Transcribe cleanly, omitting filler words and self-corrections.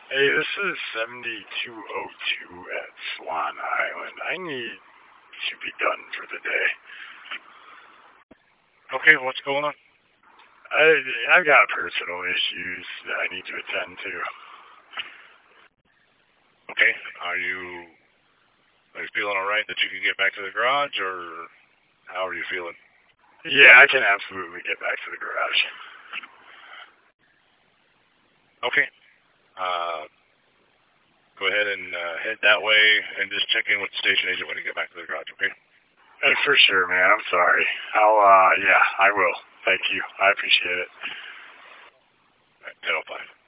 Hey, this is 7202 at Swan Island. I need to be done for the day. Okay, what's going on? I've got personal issues that I need to attend to. Okay, are you feeling all right that you can get back to the garage, or how are you feeling? Yeah, I can absolutely get back to the garage. Okay, go ahead and head that way and just check in with the station agent when you get back to the garage. Okay. For sure, man. I'm sorry. Yeah, I will. Thank you. I appreciate it. All right, 10:05.